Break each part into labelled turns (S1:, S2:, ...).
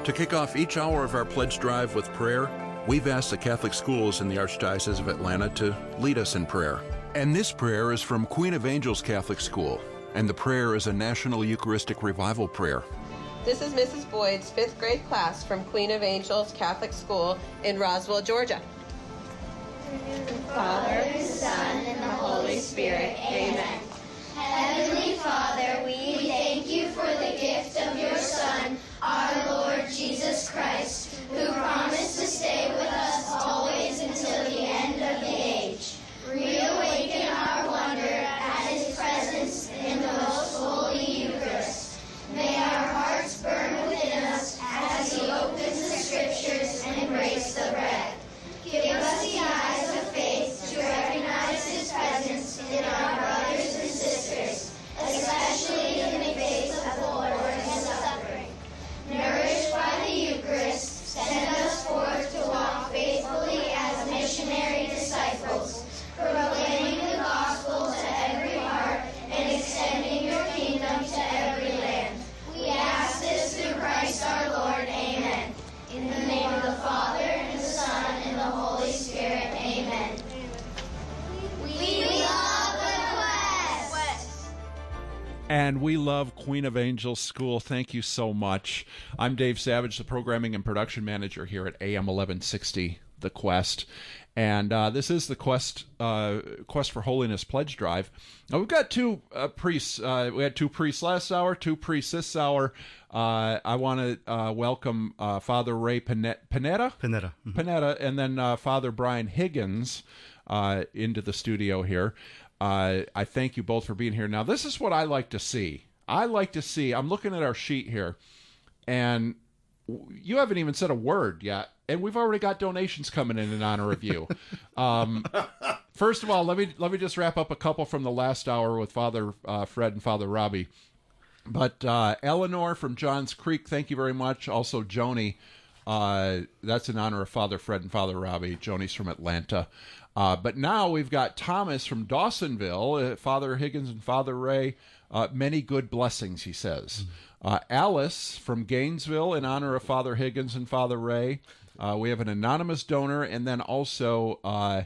S1: To kick off each hour of our pledge drive with prayer, we've asked the Catholic schools in the Archdiocese of Atlanta to lead us in prayer. And this prayer is from Queen of Angels Catholic School, and the prayer is a National Eucharistic Revival prayer.
S2: This is Mrs. Boyd's 5th grade class from Queen of Angels Catholic School in Roswell, Georgia.
S3: Father, the Son, and the Holy Spirit. Amen. Heavenly Father, we thank you for the gift of your Son, our Lord Jesus Christ, who promised to stay with us always until the end of the age. Reawaken our wonder at his presence in the most holy Eucharist. May our hearts burn within us as he opens the Scriptures and breaks the bread. Give us the eyes of faith to recognize his presence in our brothers and sisters, especially in the face of the Lord and suffering. Nourished by the Eucharist, send us forth to walk faithfully as missionary disciples, proclaiming the gospel to every heart and extending your kingdom to every land. We ask this through Christ our Lord. Amen. In the name of the Father, and the Son, and the Holy Spirit. Amen. We love the Quest!
S1: And we love Queen of Angels School. Thank you so much. I'm Dave Savage, the programming and production manager here at AM 1160, The Quest. And this is the Quest for Holiness Pledge Drive. Now, we've got two priests. We had two priests last hour, two priests this hour. I want to welcome Father Ray Panetta.
S4: Mm-hmm.
S1: Panetta, and then Father Brian Higgins into the studio here. I thank you both for being here. Now, this is what I like to see. I'm looking at our sheet here, and you haven't even said a word yet, and we've already got donations coming in honor of you. First of all, let me just wrap up a couple from the last hour with Father Fred and Father Robbie. But Eleanor from Johns Creek, thank you very much. Also, Joni, that's in honor of Father Fred and Father Robbie. Joni's from Atlanta. But now we've got Thomas from Dawsonville, Father Higgins and Father Ray. Many good blessings, he says. Alice from Gainesville, in honor of Father Higgins and Father Ray. We have an anonymous donor, and then also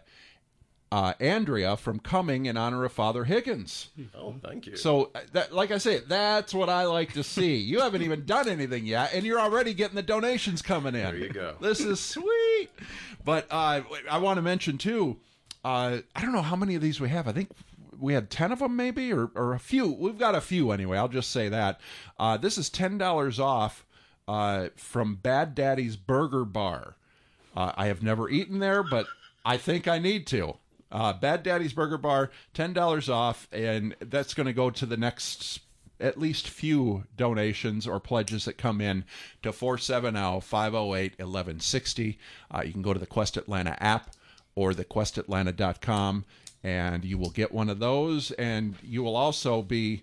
S1: Andrea from Cumming, in honor of Father Higgins.
S5: Oh, thank you.
S1: So, like I say, that's what I like to see. You haven't even done anything yet, and you're already getting the donations coming in.
S5: There you go.
S1: This is sweet. But I want to mention, too, I don't know how many of these we have. I think we had 10 of them maybe, or a few. We've got a few anyway. I'll just say that. This is $10 off from Bad Daddy's Burger Bar. I have never eaten there, but I think I need to. Bad Daddy's Burger Bar, $10 off, and that's going to go to the next at least few donations or pledges that come in to 470-508-1160. You can go to the Quest Atlanta app or thequestatlanta.com, and you will get one of those, and you will also be,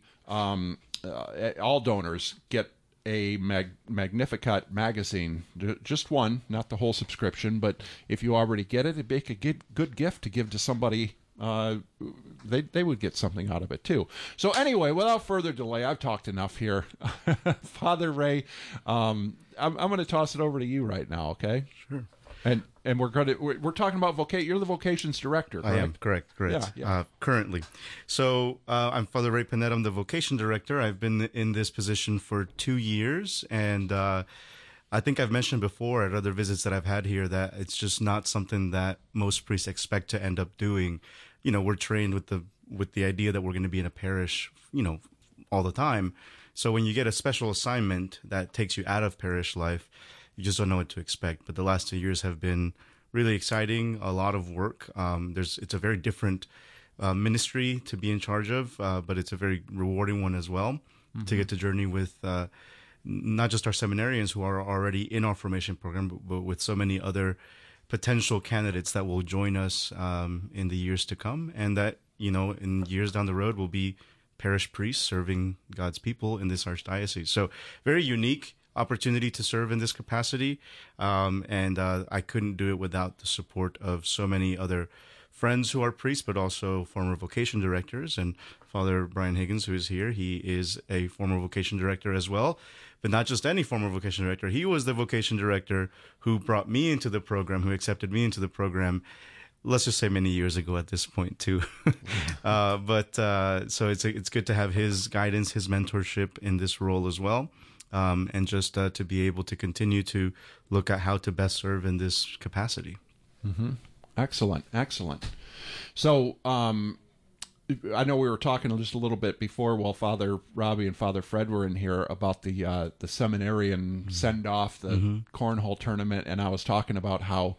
S1: all donors get a Magnificat magazine, just one, not the whole subscription, but if you already get it, it'd make a good gift to give to somebody. They would get something out of it too. So anyway, without further delay, I've talked enough here. Father Ray, I'm going to toss it over to you right now, okay?
S4: Sure.
S1: And we're talking about vocation. You're the vocations director, correct?
S4: I am, correct.
S1: Yeah.
S4: Currently. So I'm Father Ray Panetta. I'm the vocation director. I've been in this position for 2 years, and I think I've mentioned before at other visits that I've had here that it's just not something that most priests expect to end up doing. You know, we're trained with the idea that we're going to be in a parish, all the time. So when you get a special assignment that takes you out of parish life, you just don't know what to expect. But the last 2 years have been really exciting, a lot of work. It's a very different ministry to be in charge of, but it's a very rewarding one as well, to get to journey with not just our seminarians who are already in our formation program, but with so many other potential candidates that will join us in the years to come, and that, in years down the road will be parish priests serving God's people in this archdiocese. So very unique opportunity to serve in this capacity, and I couldn't do it without the support of so many other friends who are priests, but also former vocation directors. And Father Brian Higgins, who is here, he is a former vocation director as well. But not just any former vocation director. He was the vocation director who brought me into the program, who accepted me into the program, let's just say many years ago at this point too. So it's good to have his guidance, his mentorship in this role as well. And just to be able to continue to look at how to best serve in this capacity.
S1: Mm-hmm. Excellent. So I know we were talking just a little bit before while Father Robbie and Father Fred were in here about the seminarian send-off, the cornhole tournament, and I was talking about how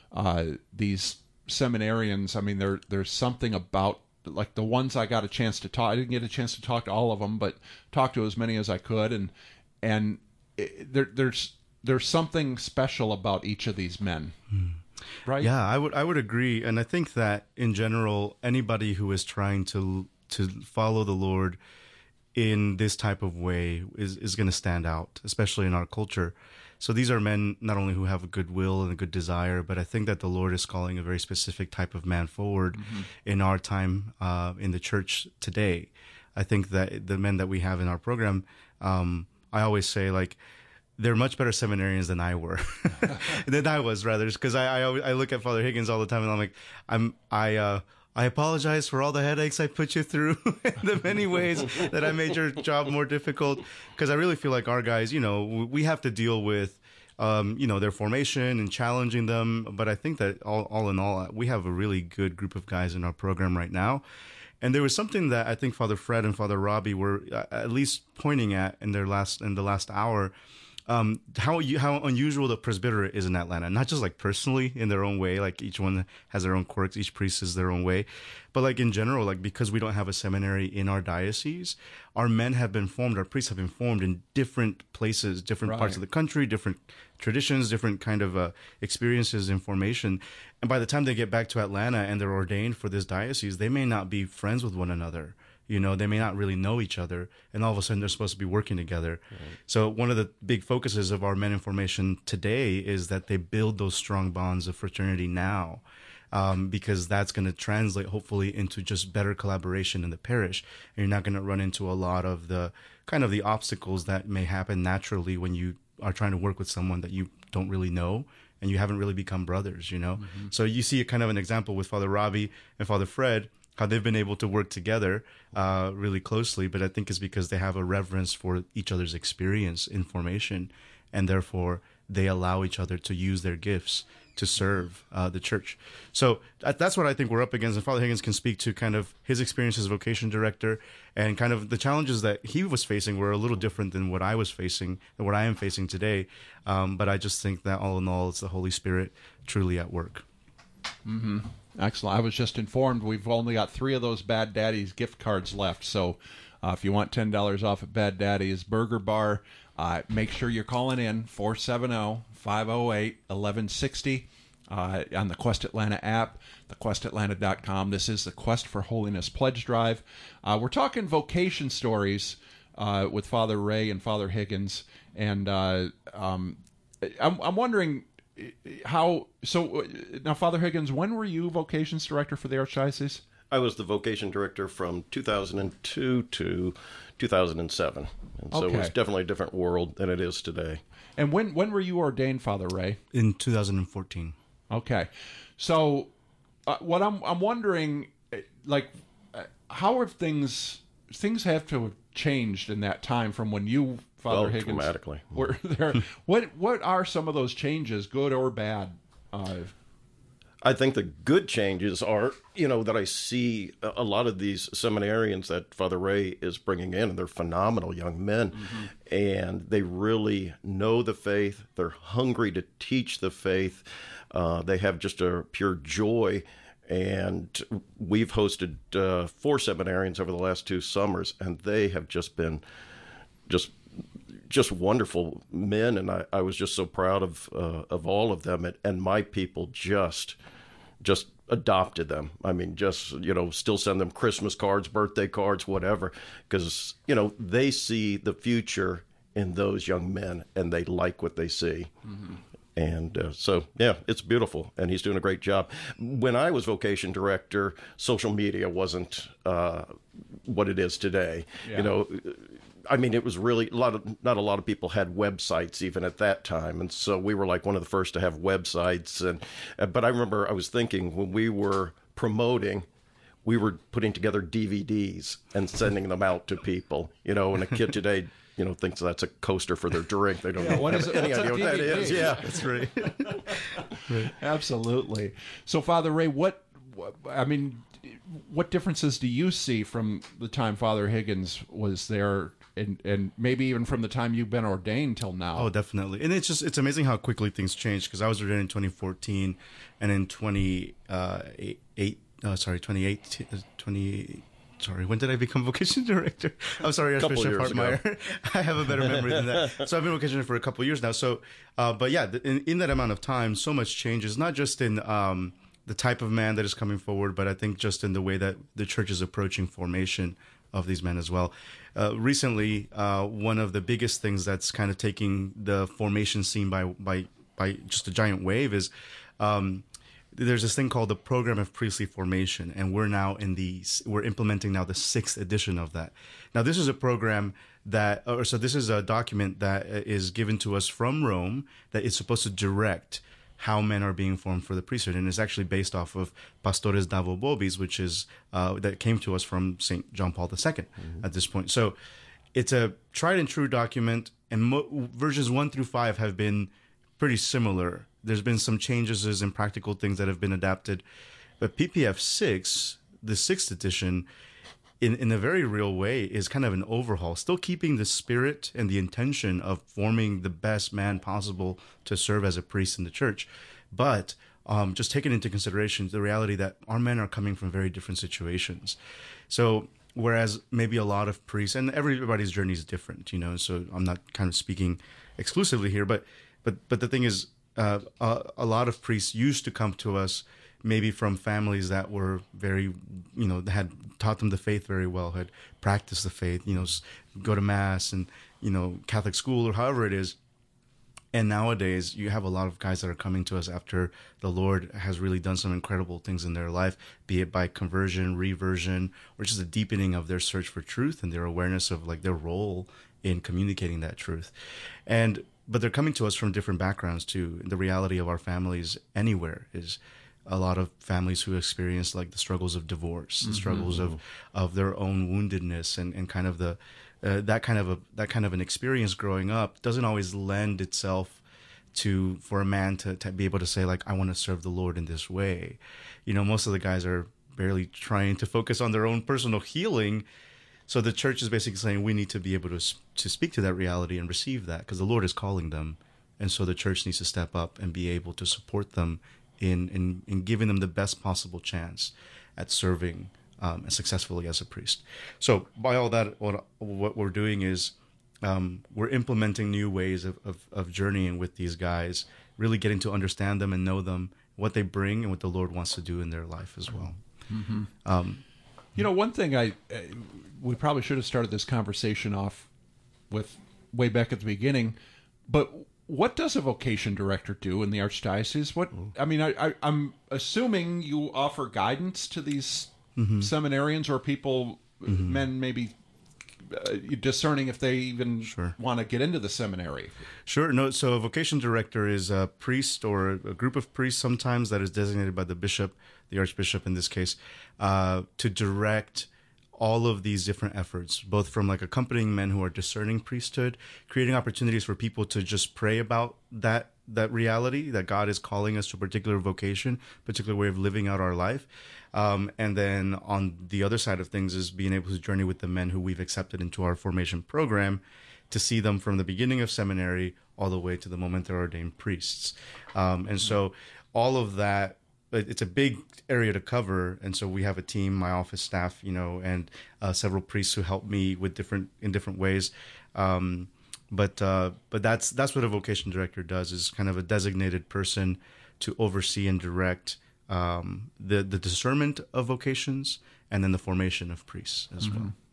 S1: these seminarians, I mean, there's something about, like, the ones I got a chance to talk, I didn't get a chance to talk to all of them, but talk to as many as I could, and there's something special about each of these men. Right?
S4: Yeah, I would agree, and I think that in general, anybody who is trying to follow the Lord in this type of way is going to stand out, especially in our culture. So these are men not only who have a good will and a good desire, but I think that the Lord is calling a very specific type of man forward in our time in the church today. I think that the men that we have in our program, I always say, like, they're much better seminarians than I were, than I was, rather, because I look at Father Higgins all the time, and I'm like, I apologize for all the headaches I put you through, the many ways that I made your job more difficult, because I really feel like our guys, we have to deal with, their formation and challenging them. But I think that all in all, we have a really good group of guys in our program right now. And there was something that I think Father Fred and Father Robbie were at least pointing at in the last hour. How unusual the presbyterate is in Atlanta, not just like personally in their own way, like each one has their own quirks, each priest is their own way, but like in general, like because we don't have a seminary in our diocese, our men have been formed, our priests have been formed in different places, different parts of the country, different traditions, different kind of experiences and formation. And by the time they get back to Atlanta and they're ordained for this diocese, they may not be friends with one another. They may not really know each other, and all of a sudden they're supposed to be working together. Right. So one of the big focuses of our men in formation today is that they build those strong bonds of fraternity now, because that's going to translate hopefully into just better collaboration in the parish. And you're not going to run into a lot of the kind of the obstacles that may happen naturally when you are trying to work with someone that you don't really know and you haven't really become brothers, So you see a kind of an example with Father Robbie and Father Fred, how they've been able to work together really closely, but I think it's because they have a reverence for each other's experience in formation, and therefore they allow each other to use their gifts to serve the church. So that's what I think we're up against, and Father Higgins can speak to kind of his experience as vocation director, and kind of the challenges that he was facing were a little different than what I was facing, and what I am facing today. But I just think that all in all, it's the Holy Spirit truly at work.
S1: Mm-hmm. Excellent. I was just informed we've only got 3 of those Bad Daddy's gift cards left. So if you want $10 off at Bad Daddy's Burger Bar, make sure you're calling in 470-508-1160 on the Quest Atlanta app, thequestatlanta.com. This is the Quest for Holiness Pledge Drive. We're talking vocation stories with Father Ray and Father Higgins. And I'm wondering... now, Father Higgins, when were you vocations director for the Archdiocese?
S5: I was the vocation director from 2002 to 2007, and so it was definitely a different world than it is today.
S1: And when were you ordained, Father Ray?
S4: In 2014. Okay,
S1: so what I'm wondering, like, how have things have to have changed in that time from when you, Father Higgins,
S5: dramatically
S1: were there? What are some of those changes, good or bad?
S5: I think the good changes are, that I see a lot of these seminarians that Father Ray is bringing in, and they're phenomenal young men, and they really know the faith. They're hungry to teach the faith. They have just a pure joy. And we've hosted 4 seminarians over the last 2 summers, and they have just been just wonderful men. And I was just so proud of all of them, and my people just adopted them. I mean, still send them Christmas cards, birthday cards, whatever, because they see the future in those young men, and they like what they see. And so, yeah, it's beautiful, and he's doing a great job. When I was vocation director, social media wasn't what it is today.
S1: Yeah.
S5: You know, I mean, it was really not a lot of people had websites even at that time, and so we were like one of the first to have websites. But I remember I was thinking when we were promoting, we were putting together DVDs and sending them out to people. You know, and a kid today, you know, thinks that's a coaster for their drink. They don't have any idea what that is. Yeah,
S4: That's right.
S1: Absolutely. So, Father Ray, what differences do you see from the time Father Higgins was there, and maybe even from the time you've been ordained till now?
S4: Oh, definitely. And it's amazing how quickly things change, because I was ordained in 2014, and in 2018. Sorry, when did I become vocation director? I'm sorry, Archbishop Hartmeyer. I have a better memory than that. So I've been vocation for a couple of years now. So, but yeah, in that amount of time, so much changes, not just in the type of man that is coming forward, but I think just in the way that the church is approaching formation of these men as well. Recently, one of the biggest things that's kind of taking the formation scene by just a giant wave is there's this thing called the Program of Priestly Formation, and we're implementing now the 6th edition of that. Now, this is a program this is a document that is given to us from Rome that is supposed to direct how men are being formed for the priesthood, and it's actually based off of Pastores Davo Bobis, which is that came to us from St. John Paul II at this point. So it's a tried and true document, and versions 1 through 5 have been pretty similar. There's been some changes and practical things that have been adapted, but PPF 6, the 6th edition, in a very real way, is kind of an overhaul, still keeping the spirit and the intention of forming the best man possible to serve as a priest in the church, but just taking into consideration the reality that our men are coming from very different situations. So whereas maybe a lot of priests, and everybody's journey is different, you know, so I'm not kind of speaking exclusively here, but the thing is, a lot of priests used to come to us maybe from families that were very, you know, had taught them the faith very well, had practiced the faith, you know, go to mass and, you know, Catholic school or however it is. And nowadays you have a lot of guys that are coming to us after the Lord has really done some incredible things in their life, be it by conversion, reversion, or just a deepening of their search for truth and their awareness of like their role in communicating that truth. But they're coming to us from different backgrounds too. The reality of our families anywhere is a lot of families who experience like the struggles of divorce, the struggles of their own woundedness, and kind of the that kind of an experience growing up doesn't always lend itself for a man to be able to say like, I want to serve the Lord in this way. You know, most of the guys are barely trying to focus on their own personal healing. So the church is basically saying we need to be able to speak to that reality and receive that, because the Lord is calling them. And so the church needs to step up and be able to support them in giving them the best possible chance at serving successfully as a priest. So by all that, what we're doing is we're implementing new ways of journeying with these guys, really getting to understand them and know them, what they bring and what the Lord wants to do in their life as well.
S1: Mm-hmm. You know, one thing we probably should have started this conversation off with way back at the beginning, but what does a vocation director do in the Archdiocese? I'm assuming you offer guidance to these seminarians or people, men maybe discerning if they even want to get into the seminary.
S4: Sure. No. So a vocation director is a priest or a group of priests sometimes that is designated by the bishop, the archbishop in this case, to direct all of these different efforts, both from like accompanying men who are discerning priesthood, creating opportunities for people to just pray about that reality that God is calling us to a particular vocation, particular way of living out our life. And then on the other side of things is being able to journey with the men who we've accepted into our formation program, to see them from the beginning of seminary all the way to the moment they're ordained priests. And so all of that, it's a big area to cover. And so we have a team, my office staff, you know, and several priests who help me with in different ways. But that's what a vocation director does, is kind of a designated person to oversee and direct the discernment of vocations and then the formation of priests as well.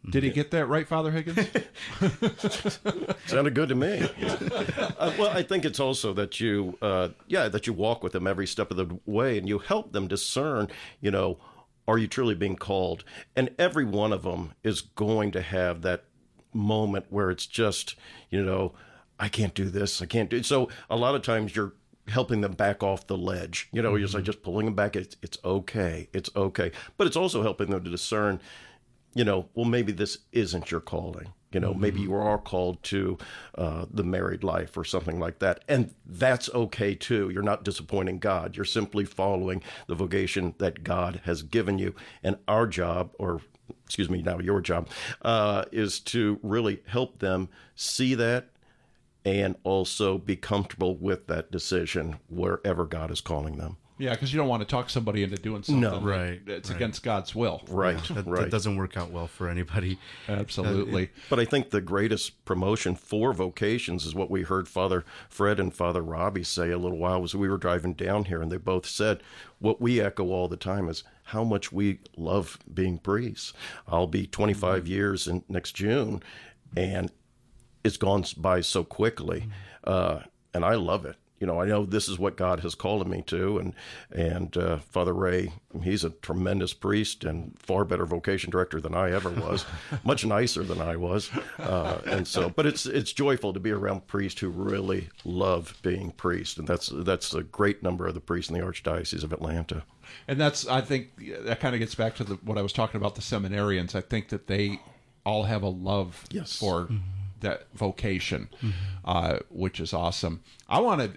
S1: Did he get that right, Father Higgins?
S5: Sounded good to me. Well, I think it's also that that you walk with them every step of the way, and you help them discern, are you truly being called? And every one of them is going to have that moment where it's just, I can't do this, I can't do it. So a lot of times you're helping them back off the ledge. You're just pulling them back. It's okay. It's okay. But it's also helping them to discern, well, maybe this isn't your calling. Maybe you are called to the married life or something like that. And that's okay, too. You're not disappointing God. You're simply following the vocation that God has given you. And our job, your job, is to really help them see that and also be comfortable with that decision wherever God is calling them.
S1: Yeah, because you don't want to talk somebody into doing something.
S4: No, right.
S1: It's against God's will.
S5: Right,
S4: That doesn't work out well for anybody.
S1: Absolutely.
S5: But I think the greatest promotion for vocations is what we heard Father Fred and Father Robbie say a little while as we were driving down here, and they both said what we echo all the time is how much we love being priests. I'll be 25 years in next June, and it's gone by so quickly, and I love it. I know this is what God has called me to, and Father Ray, he's a tremendous priest and far better vocation director than I ever was, much nicer than I was, but it's joyful to be around priests who really love being priests, and that's a great number of the priests in the Archdiocese of Atlanta.
S1: And I think that kind of gets back to what I was talking about, the seminarians. I think that they all have a love for that vocation, which is awesome. I wanted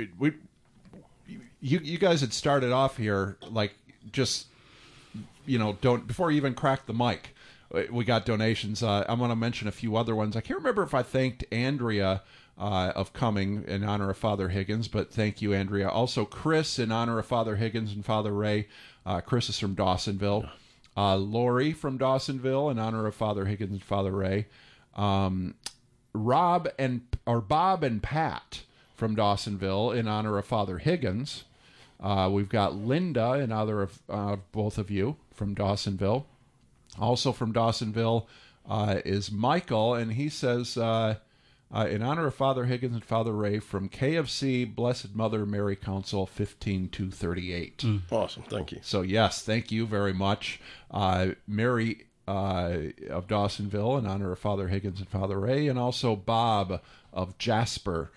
S1: you guys had started off here don't before you even cracked the mic. We got donations. I'm going to mention a few other ones. I can't remember if I thanked Andrea of coming in honor of Father Higgins, but thank you, Andrea. Also, Chris in honor of Father Higgins and Father Ray. Chris is from Dawsonville. Lori from Dawsonville in honor of Father Higgins and Father Ray. Bob and Pat from Dawsonville in honor of Father Higgins. We've got Linda in honor of both of you from Dawsonville. Also from Dawsonville is Michael, and he says, in honor of Father Higgins and Father Ray from KFC Blessed Mother Mary Council 15238.
S5: Awesome, thank you.
S1: So yes, thank you very much. Mary of Dawsonville in honor of Father Higgins and Father Ray, and also Bob of Jasper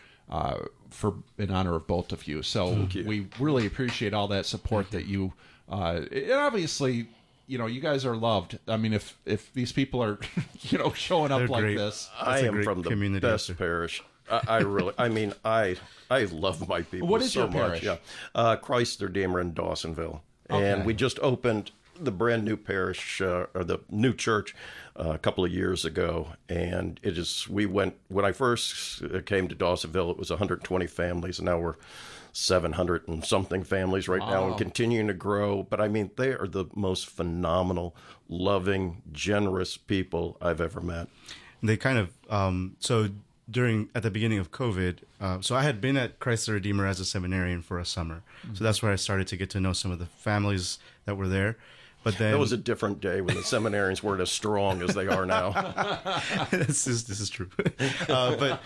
S1: in honor of both of you. So we really appreciate all that support that you and obviously you guys are loved. I mean, if these people are showing up like this,
S5: I am from the best parish. I really, I love my people.
S1: What is
S5: so
S1: your parish?
S5: Much. Yeah, Christ the Redeemer in Dawsonville, and we just opened the brand new parish or the new church a couple of years ago, and when I first came to Dawsonville, it was 120 families, and now we're 700 and something families right now, and continuing to grow. But they are the most phenomenal, loving, generous people I've ever met.
S4: They kind of at the beginning of COVID, so I had been at Christ the Redeemer as a seminarian for a summer, so that's where I started to get to know some of the families that were there. But then
S5: that was a different day when the seminarians weren't as strong as they are now.
S4: This is true. But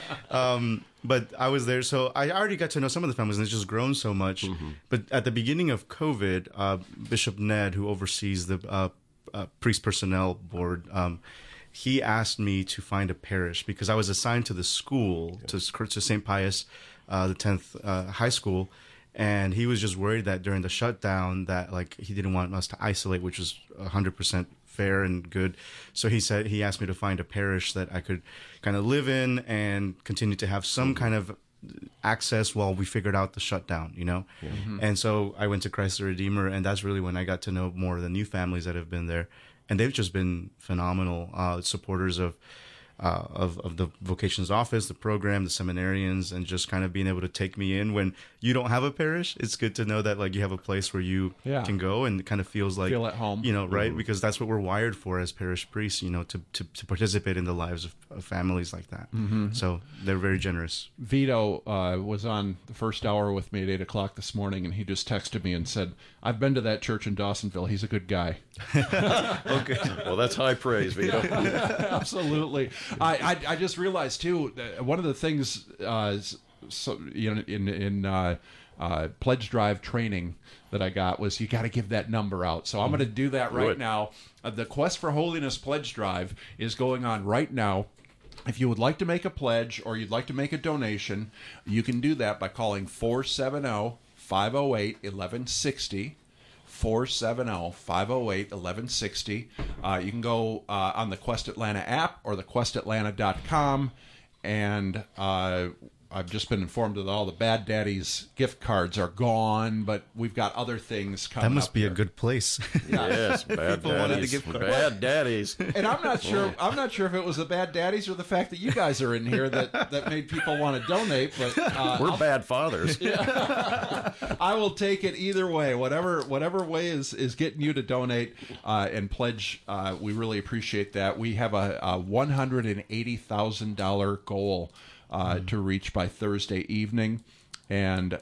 S4: I was there, so I already got to know some of the families, and it's just grown so much. But at the beginning of COVID, Bishop Ned, who oversees the priest personnel board, he asked me to find a parish because I was assigned to the school, to St. Pius, the 10th high school. And he was just worried that during the shutdown that he didn't want us to isolate, which was 100% fair and good. So he asked me to find a parish that I could kind of live in and continue to have some kind of access while we figured out the shutdown, And so I went to Christ the Redeemer, and that's really when I got to know more of the new families that have been there. And they've just been phenomenal supporters of of the vocations office, the program, the seminarians, and just kind of being able to take me in when you don't have a parish. It's good to know that like you have a place where you can go and it kind of feels like
S1: feel at home,
S4: right? Because that's what we're wired for as parish priests, to participate in the lives of families like that. So they're very generous.
S1: Vito was on the first hour with me at 8 o'clock this morning, and he just texted me and said, "I've been to that church in Dawsonville. He's a good guy."
S5: Okay. Well, that's high praise, Vito.
S1: Absolutely. I just realized too that one of the things in pledge drive training that I got was you got to give that number out. So I'm going to do that right now. The Quest for Holiness pledge drive is going on right now. If you would like to make a pledge or you'd like to make a donation, you can do that by calling 470-508-1160. 470-508-1160. You can go on the Quest Atlanta app or thequestatlanta.com, and I've just been informed that all the Bad Daddy's gift cards are gone, but we've got other things coming up.
S4: That must be
S1: here.
S4: a good place.
S5: Yes, Bad Daddies. Bad Daddies.
S1: And I'm not sure if it was the Bad Daddies or the fact that you guys are in here that made people want to donate. But
S5: we're bad fathers.
S1: I will take it either way. Whatever way is getting you to donate and pledge. We really appreciate that. We have a $180,000 goal to reach by Thursday evening, and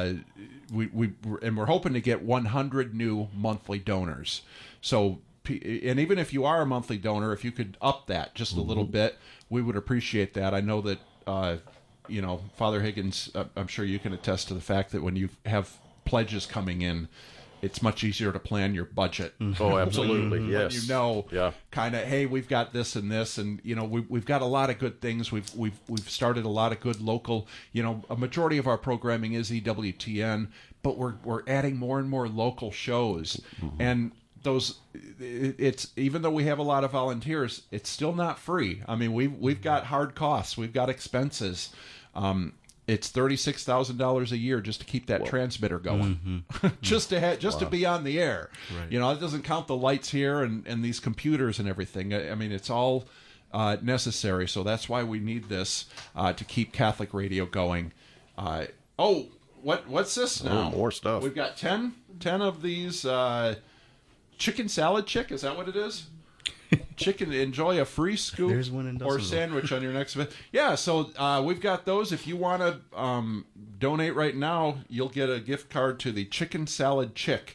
S1: we're hoping to get 100 new monthly donors. So, and even if you are a monthly donor, if you could up that just a little bit, we would appreciate that. I know that Father Higgins, I'm sure you can attest to the fact that when you have pledges coming in, it's much easier to plan your budget.
S5: Oh, absolutely, yes.
S1: Kind of, hey, we've got this and this, and we've got a lot of good things. We've started a lot of good local. A majority of our programming is EWTN, but we're adding more and more local shows, and it's even though we have a lot of volunteers, it's still not free. I mean, we've got hard costs, we've got expenses. It's $36,000 a year just to keep that transmitter going, just to be on the air. Right. It doesn't count the lights here and these computers and everything. I mean, it's all necessary. So that's why we need this to keep Catholic radio going. What's this now?
S5: Oh, more stuff.
S1: We've got 10 of these chicken salad chick. Is that what it is? Chicken, enjoy a free scoop or sandwich on your next event. Yeah, so we've got those. If you want to donate right now, you'll get a gift card to the Chicken Salad Chick.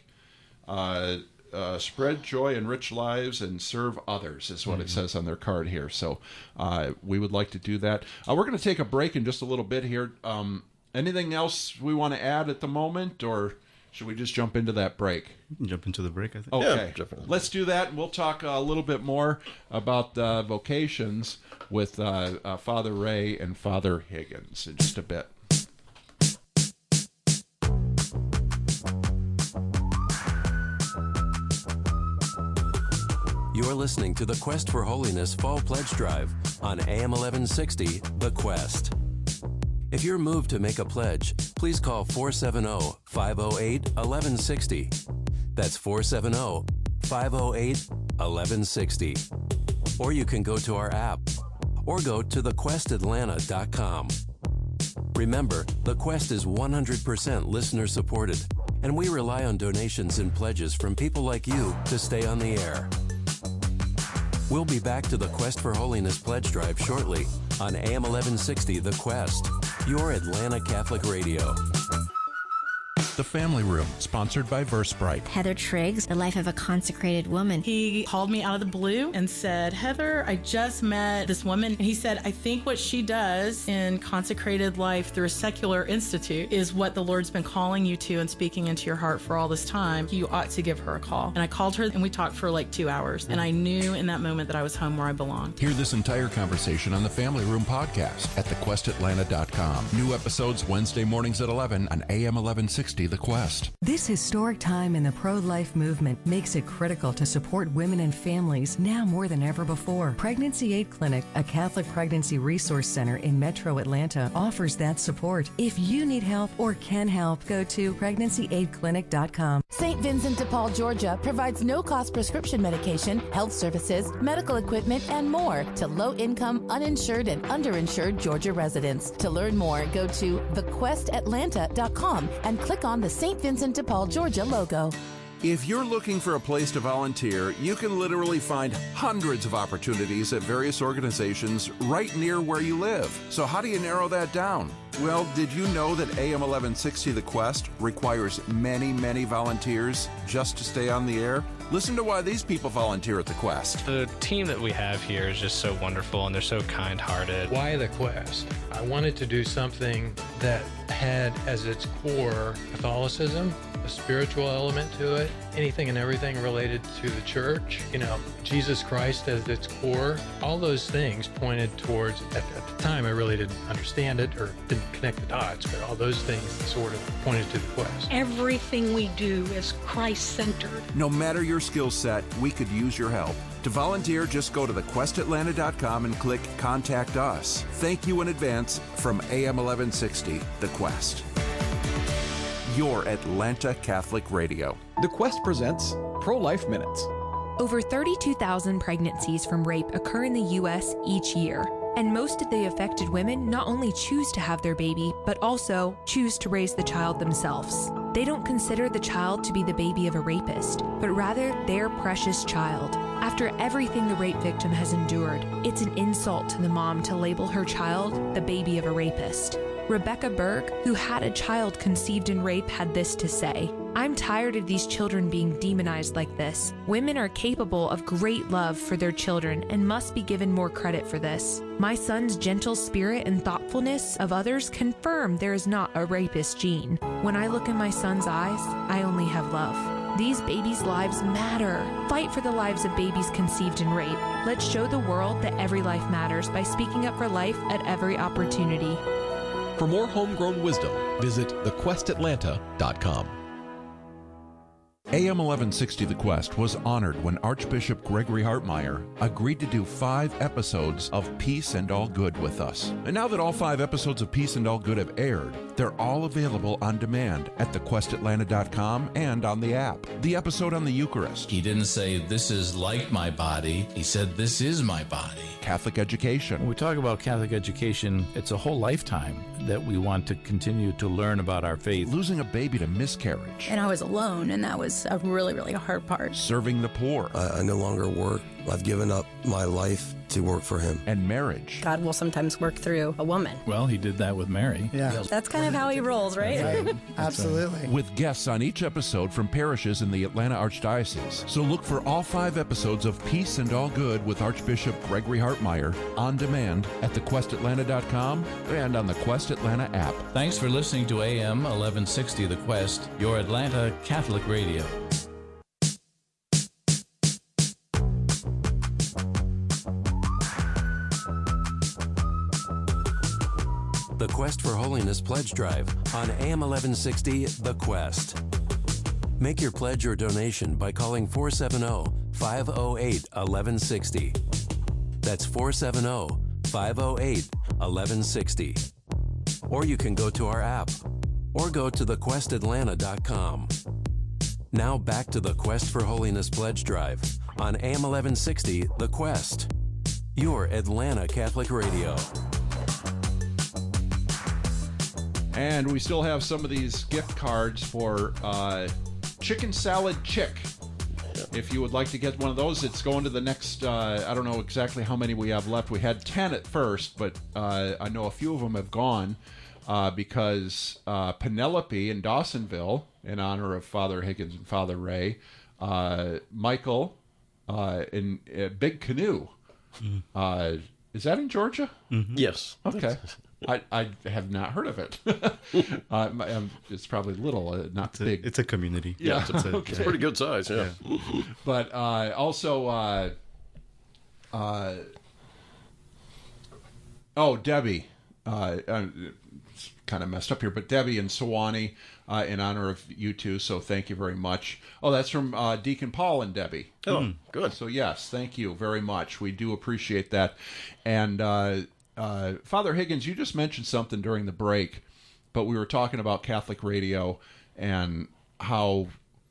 S1: Spread joy and rich lives and serve others is what it says on their card here. So we would like to do that. We're going to take a break in just a little bit here. Anything else we want to add at the moment, or should we just jump into that break?
S4: Jump into the break, I think.
S1: Okay, let's do that, and we'll talk a little bit more about vocations with Father Ray and Father Higgins in just a bit.
S6: You're listening to the Quest for Holiness Fall Pledge Drive on AM 1160, The Quest. If you're moved to make a pledge, please call 470-508-1160. That's 470-508-1160. Or you can go to our app or go to thequestatlanta.com. Remember, The Quest is 100% listener supported, and we rely on donations and pledges from people like you to stay on the air. We'll be back to the Quest for Holiness Pledge Drive shortly on AM 1160 The Quest, your Atlanta Catholic Radio.
S1: The Family Room, sponsored by Versebright.
S7: Heather Triggs, The Life of a Consecrated Woman.
S8: He called me out of the blue and said, Heather, I just met this woman. And he said, I think what she does in consecrated life through a secular institute is what the Lord's been calling you to and speaking into your heart for all this time. You ought to give her a call. And I called her and we talked for like 2 hours. And I knew in that moment that I was home where I belonged.
S1: Hear this entire conversation on the Family Room podcast at thequestatlanta.com. New episodes Wednesday mornings at 11 on AM 1160. AM1160 The Quest.
S9: This historic time in the pro-life movement makes it critical to support women and families now more than ever before. Pregnancy Aid Clinic, a Catholic pregnancy resource center in Metro Atlanta, offers that support. If you need help or can help, go to pregnancy-aid-clinic.com.
S10: St. Vincent de Paul, Georgia provides no-cost prescription medication, health services, medical equipment, and more to low-income, uninsured, and underinsured Georgia residents. To learn more, go to thequestatlanta.com and click on the St. Vincent de Paul, Georgia logo.
S11: If you're looking for a place to volunteer, you can literally find hundreds of opportunities at various organizations right near where you live. So how do you narrow that down? Well, did you know that AM 1160 The Quest requires many, many volunteers just to stay on the air? Listen to why these people volunteer at The Quest.
S12: The team that we have here is just so wonderful, and they're so kind-hearted.
S13: Why The Quest? I wanted to do something that had as its core Catholicism, a spiritual element to it, anything and everything related to the church, Jesus Christ as its core. All those things pointed towards, at the time I really didn't understand it or didn't connect the dots, but all those things sort of pointed to the quest.
S14: Everything we do is Christ-centered.
S11: No matter your skill set, we could use your help. To volunteer, just go to thequestatlanta.com and click Contact Us. Thank you in advance from AM 1160, The Quest. Your Atlanta Catholic Radio.
S15: The Quest presents Pro-Life Minutes.
S16: Over 32,000 pregnancies from rape occur in the U.S. each year, and most of the affected women not only choose to have their baby, but also choose to raise the child themselves. They don't consider the child to be the baby of a rapist, but rather their precious child. After everything the rape victim has endured, it's an insult to the mom to label her child the baby of a rapist. Rebecca Berg, who had a child conceived in rape, had this to say: "I'm tired of these children being demonized like this. Women are capable of great love for their children and must be given more credit for this. My son's gentle spirit and thoughtfulness of others confirm there is not a rapist gene. When I look in my son's eyes, I only have love. These babies' lives matter. Fight for the lives of babies conceived in rape. Let's show the world that every life matters by speaking up for life at every opportunity."
S15: For more homegrown wisdom, visit thequestatlanta.com.
S1: AM 1160 The Quest was honored when Archbishop Gregory Hartmeyer agreed to do 5 episodes of Peace and All Good with us. And now that all 5 episodes of Peace and All Good have aired, they're all available on demand at thequestatlanta.com and on the app. The episode on the Eucharist.
S17: He didn't say, "This is like my body." He said, "This is my body."
S1: Catholic education.
S18: When we talk about Catholic education, it's a whole lifetime that we want to continue to learn about our faith.
S1: Losing a baby to miscarriage.
S19: And I was alone, and that was a really, really hard part.
S1: Serving the poor.
S20: I no longer work. I've given up my life to work for him.
S1: And marriage.
S19: God will sometimes work through a woman.
S18: Well, he did that with Mary.
S21: Yeah.
S19: That's kind of how he rolls, right?
S21: Absolutely.
S1: With guests on each episode from parishes in the Atlanta Archdiocese. So look for all 5 episodes of Peace and All Good with Archbishop Gregory Hartmeyer on demand at thequestatlanta.com and on the Quest Atlanta app.
S17: Thanks for listening to AM 1160 The Quest, your Atlanta Catholic Radio.
S6: The Quest for Holiness Pledge Drive on AM 1160 The Quest. Make your pledge or donation by calling 470-508-1160. That's 470-508-1160. Or you can go to our app or go to thequestatlanta.com. Now back to the Quest for Holiness Pledge Drive on AM 1160 The Quest, your Atlanta Catholic Radio.
S1: And we still have some of these gift cards for Chicken Salad Chick. If you would like to get one of those, it's going to the next, I don't know exactly how many we have left. We had 10 at first, but I know a few of them have gone because Penelope in Dawsonville, in honor of Father Higgins and Father Ray, Michael in Big Canoe. Is that in Georgia?
S5: Mm-hmm. Yes.
S1: Okay. I have not heard of it. It's probably little, not big.
S4: It's a community.
S5: Yeah, it's a pretty good size. Yeah.
S1: But also, Debbie it's kind of messed up here, but Debbie and Sewanee, in honor of you two. So thank you very much. Oh, that's from Deacon Paul and Debbie.
S5: Oh, good.
S1: So yes, thank you very much. We do appreciate that. And Father Higgins, you just mentioned something during the break, but we were talking about Catholic radio and how,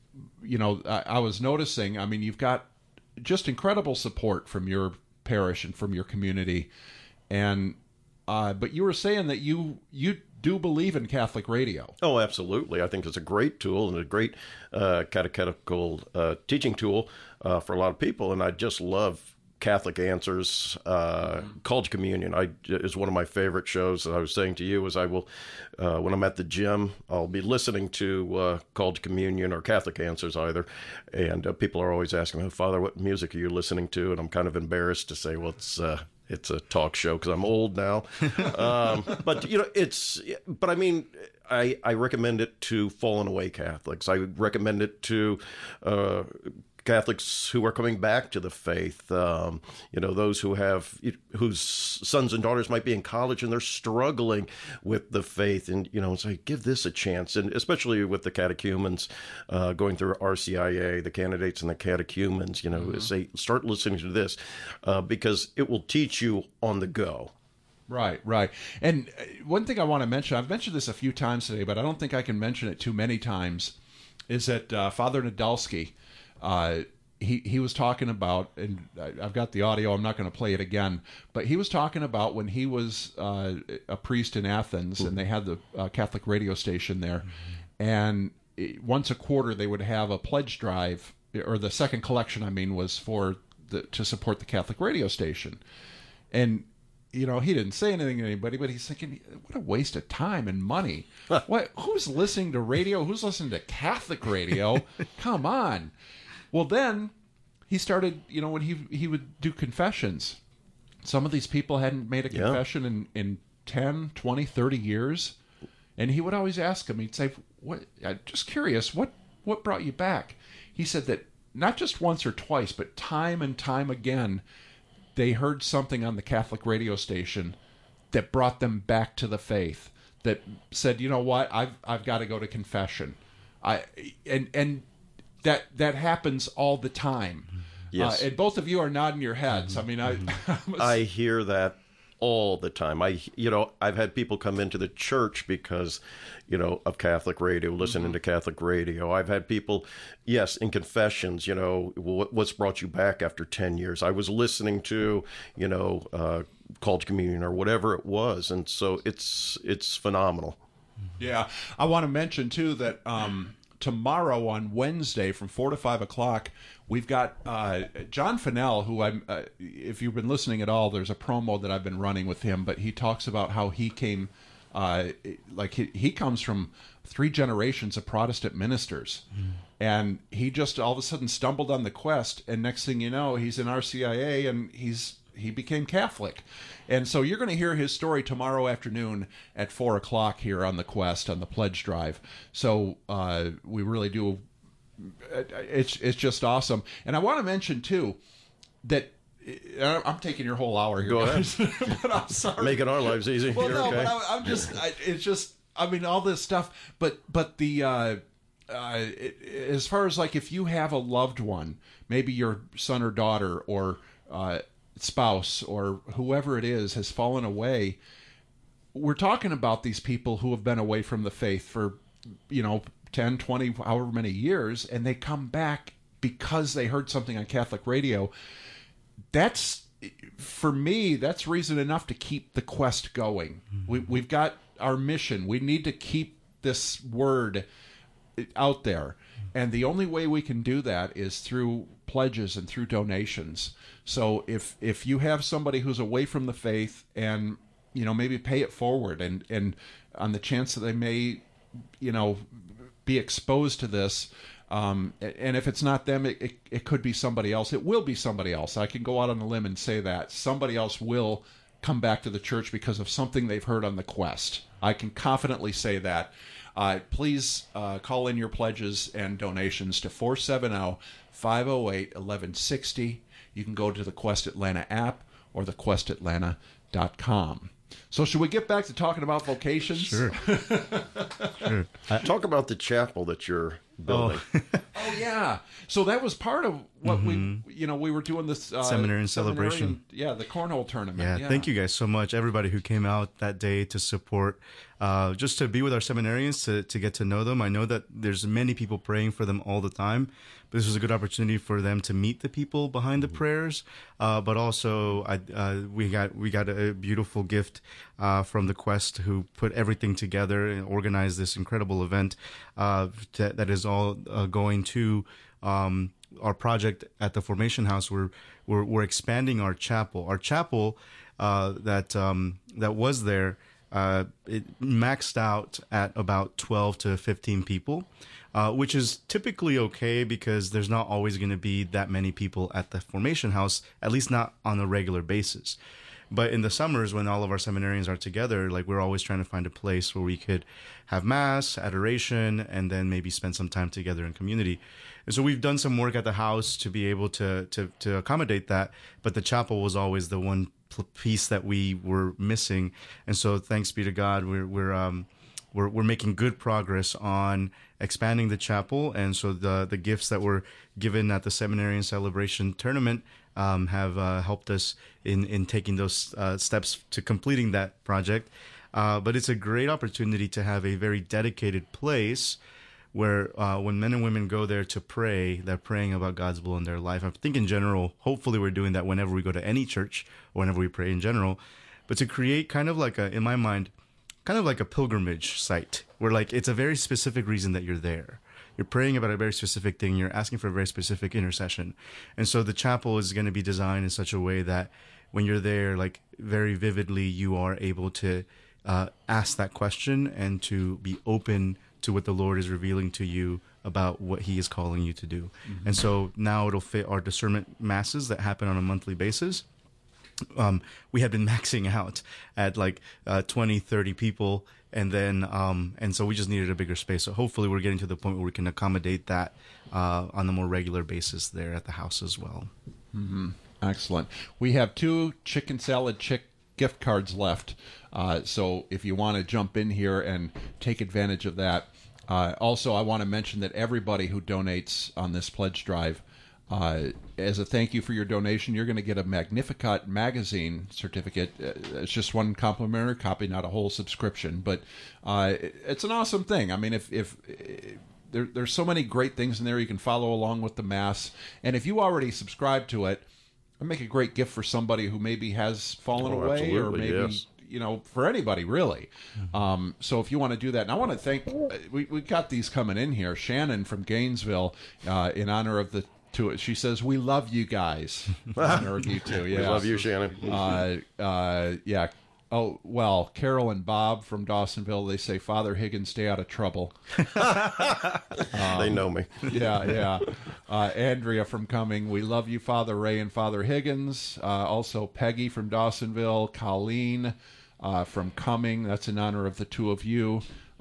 S1: I was noticing, I mean, you've got just incredible support from your parish and from your community. And but you were saying that you do believe in Catholic radio.
S5: Oh, absolutely. I think it's a great tool and a great catechetical teaching tool for a lot of people. And I just love Catholic Answers. College Communion is one of my favorite shows. As I was saying to you, is I will, when I'm at the gym, I'll be listening to College Communion or Catholic Answers either. And people are always asking me, Father, what music are you listening to? And I'm kind of embarrassed to say, well, it's a talk show because I'm old now. But, but I mean, I recommend it to fallen away Catholics. I recommend it to Catholics who are coming back to the faith, those whose sons and daughters might be in college and they're struggling with the faith, and say, give this a chance. And especially with the catechumens going through RCIA, the candidates and the catechumens, say, start listening to this because it will teach you on the go.
S1: Right. And one thing I want to mention, I've mentioned this a few times today, but I don't think I can mention it too many times, is that Father Nadolski, he was talking about, and I've got the audio, I'm not going to play it again, but he was talking about when he was a priest in Athens, and they had the Catholic radio station there, and once a quarter they would have a pledge drive, or the second collection, was to support the Catholic radio station. And he didn't say anything to anybody, but he's thinking, what a waste of time and money. Who's listening to radio? Who's listening to Catholic radio? Come on. Well, then he started, when he would do confessions. Some of these people hadn't made a confession in 10, 20, 30 years. And he would always ask them, he'd say, I'm just curious, what brought you back? He said that not just once or twice, but time and time again, they heard something on the Catholic radio station that brought them back to the faith, that said, you know what, I've got to go to confession. And that happens all the time.
S5: Yes.
S1: And both of you are nodding your heads.
S5: I hear that all the time. I've had people come into the church because, of Catholic radio, listening to Catholic radio. I've had people, in confessions, what's brought you back after 10 years? I was listening to, College Communion or whatever it was. And so it's phenomenal.
S1: Yeah. I want to mention too that, tomorrow on Wednesday from 4 to 5 o'clock, we've got John Fennell, who if you've been listening at all, there's a promo that I've been running with him, but he talks about how he came, he comes from 3 generations of Protestant ministers, and he just all of a sudden stumbled on the quest, and next thing you know, he's in RCIA, and he became Catholic. And so you're going to hear his story tomorrow afternoon at 4 o'clock here on the Quest, on the Pledge Drive. So we really do. It's just awesome. And I want to mention, too, that I'm taking your whole hour here.
S5: Go ahead.
S1: But I'm sorry.
S5: Making our lives easy.
S1: Well,
S5: You're
S1: no,
S5: okay.
S1: but I'm just, it's just, all this stuff. But the, as far as if you have a loved one, maybe your son or daughter or spouse or whoever it is has fallen away, we're talking about these people who have been away from the faith for 10, 20, however many years, and they come back because they heard something on Catholic radio. That's, for me, that's reason enough to keep the quest going. We've got our mission. We need to keep this word out there, and the only way we can do that is through pledges and through donations. So if you have somebody who's away from the faith, and maybe pay it forward, and on the chance that they may be exposed to this, and if it's not them, it could be somebody else. It will be somebody else. I can go out on a limb and say that somebody else will come back to the church because of something they've heard on the Quest. I can confidently say that. Please call in your pledges and donations to 470-508-1160. You can go to the Quest Atlanta app or thequestatlanta.com. So should we get back to talking about vocations?
S4: Sure. Sure.
S5: Talk about the chapel that you're building.
S1: Oh yeah. So that was part of what we were doing this
S4: Seminarian celebration.
S1: Yeah, the cornhole tournament.
S4: Yeah, thank you guys so much. Everybody who came out that day to support, just to be with our seminarians, to get to know them. I know that there's many people praying for them all the time, but this was a good opportunity for them to meet the people behind the prayers. But also, we got a beautiful gift from the Quest, who put everything together and organized this incredible event that is all going to our project at the Formation House. We're expanding our chapel. Our chapel that was there, it maxed out at about 12 to 15 people, which is typically okay because there's not always going to be that many people at the Formation House, at least not on a regular basis. But in the summers, when all of our seminarians are together, like, we're always trying to find a place where we could have mass, adoration, and then maybe spend some time together in community. And so we've done some work at the house to be able to accommodate that. But the chapel was always the one piece that we were missing. And so thanks be to God, we're making good progress on expanding the chapel. And so the gifts that were given at the Seminarian Celebration Tournament have helped us in taking those steps to completing that project. But it's a great opportunity to have a very dedicated place where when men and women go there to pray, they're praying about God's will in their life. I think in general, hopefully we're doing that whenever we go to any church or whenever we pray in general. But to create kind of like in my mind, kind of like a pilgrimage site where, like, it's a very specific reason that you're there. You're praying about a very specific thing. You're asking for a very specific intercession. And so the chapel is going to be designed in such a way that when you're there, like, very vividly, you are able to ask that question and to be open to what the Lord is revealing to you about what he is calling you to do. Mm-hmm. And so now it'll fit our discernment masses that happen on a monthly basis. We had been maxing out at like 20, 30 people. And then, and so we just needed a bigger space. So hopefully we're getting to the point where we can accommodate that on a more regular basis there at the house as well.
S1: Mm-hmm. Excellent. We have 2 chicken salad gift cards left. So if you want to jump in here and take advantage of that. Also, I want to mention that everybody who donates on this pledge drive, as a thank you for your donation, you're going to get a Magnificat magazine certificate. It's just one complimentary copy, not a whole subscription, but it's an awesome thing. I mean, if there's so many great things in there, you can follow along with the Mass. And if you already subscribe to it, it'll make a great gift for somebody who maybe has fallen away, or maybe, yes, for anybody, really. Mm-hmm. So if you want to do that, and I want to thank, we got these coming in here. Shannon from Gainesville, in honor of the two, she says, "We love you guys." In honor of you two. Yeah.
S5: We love you, Shannon.
S1: Yeah. Oh, well, Carol and Bob from Dawsonville, they say, "Father Higgins, stay out of trouble."
S5: They know me.
S1: Yeah. Andrea from Cumming, "We love you, Father Ray and Father Higgins." Also, Peggy from Dawsonville, Colleen from Cumming, that's in honor of the two of you,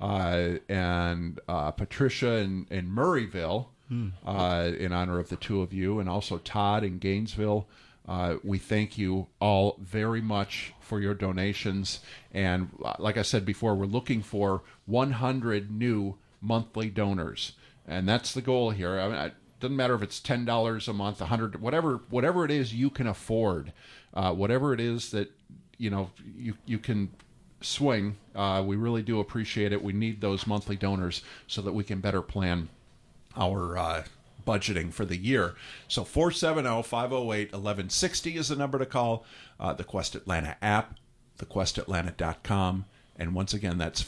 S1: and Patricia in Murrayville, in honor of the two of you, and also Todd in Gainesville. We thank you all very much for your donations. And like I said before, we're looking for 100 new monthly donors. And that's the goal here. I mean, it doesn't matter if it's $10 a month, 100, whatever it is you can afford, whatever it is that, you can swing. We really do appreciate it. We need those monthly donors so that we can better plan our budgeting for the year. So 470-508-1160 is the number to call. The Quest Atlanta app, thequestatlanta.com. And once again, that's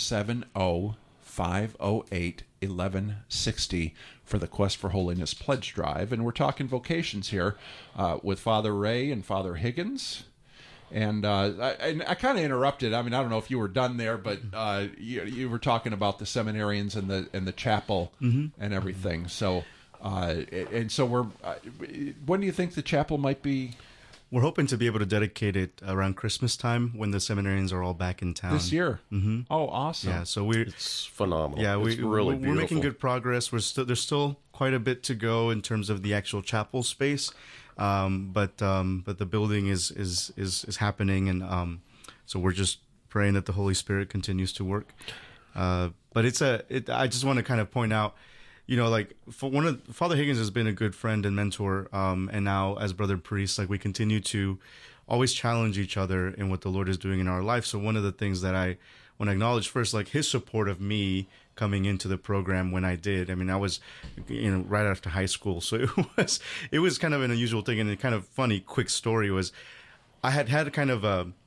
S1: 470-508-1160 for the Quest for Holiness Pledge Drive. And we're talking vocations here with Father Ray and Father Higgins. And I kind of interrupted. I mean, I don't know if you were done there, but you were talking about the seminarians and the chapel and everything. So, and so when do you think the chapel might be?
S4: We're hoping to be able to dedicate it around Christmas time when the seminarians are all back in town.
S1: This year?
S4: Mm-hmm.
S1: Oh, awesome.
S4: Yeah, so
S5: it's phenomenal.
S4: Yeah,
S5: it's really beautiful.
S4: We're making good progress. There's still quite a bit to go in terms of the actual chapel space. But the building is happening, and So we're just praying that the Holy Spirit continues to work. But I just want to kind of point out, like Father Higgins has been a good friend and mentor. And now as brother priest, like we continue to always challenge each other in what the Lord is doing in our life. So one of the things that I want to acknowledge first, like his support of me coming into the program when I did. I mean, I was, right after high school. So it was kind of an unusual thing. And a kind of funny, quick story was I had kind of